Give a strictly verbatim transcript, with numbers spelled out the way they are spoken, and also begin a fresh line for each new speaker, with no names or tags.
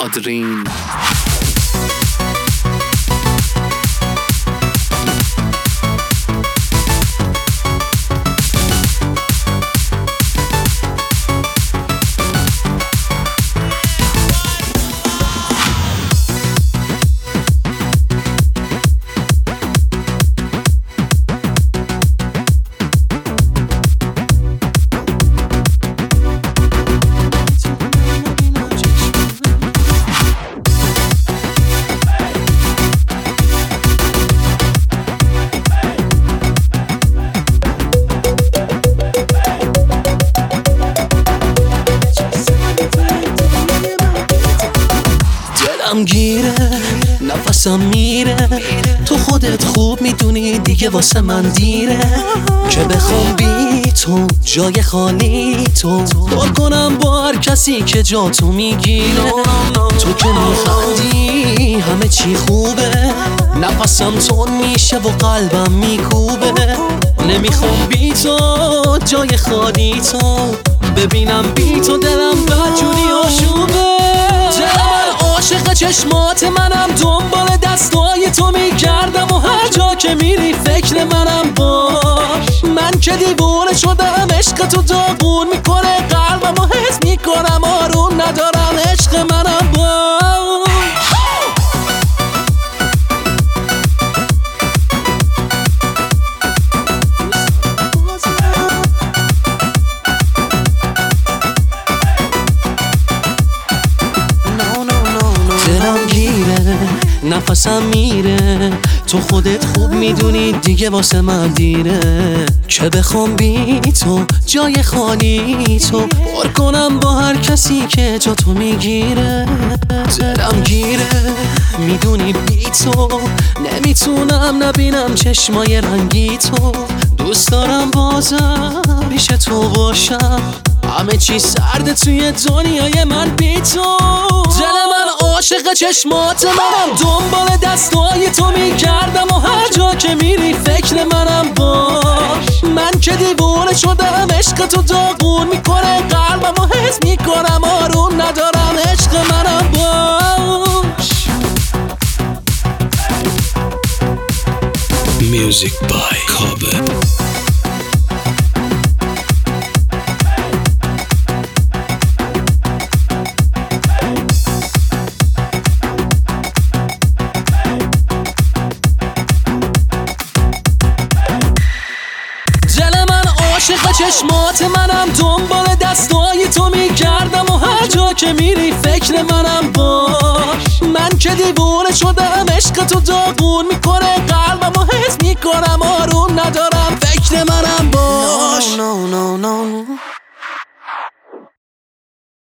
آدرین.
دلم گیره نفسم میره، تو خودت خوب میدونی دیگه واسه من دیره که بخوام بی تو جای خالی تو پر کنم با هر کسی که جا تو میگیره. تو که میخندی همه چی خوبه، نفسم تون میشه و قلبم میکوبه. نمیخوام بی تو جای خالی تو ببینم، بی تو دلم بدجوری آشوبه. عاشق چشمات منم، دنبال دستای تو میگردم و هر جا که میری فکر منم باش. من که دیوونه شدم، عشق تو داغون میکنه قلبم و حس میکنم آروم ندارم، عشق منم باش. دلم گیره نفسم میره، تو خودت خوب میدونی دیگه واسه من دیره که بخوام بی تو جای خالی تو پر کنم با هر کسی که جا تو میگیره. دلم گیره میدونی بی تو نمیتونم نبینم چشمای رنگی تو. دوست دارم بازم پیش تو باشم، همه چی سرده توی دنیای من بی تو. دل من عاشق چشمات منم، دنبال دستای تو میگردم و هر جا که میری فکر منم باش. من که دیوونه شدم، عشق تو داغون میکنه قلبم و حس میکنم آروم ندارم، عشق منم باش.
Music by Kobe.
عاشق چشمات منم، دنبال دستای تو میگردم و هر جا که میری فکر منم باش. من که دیوونه شدم، عشق تو داغون میکنه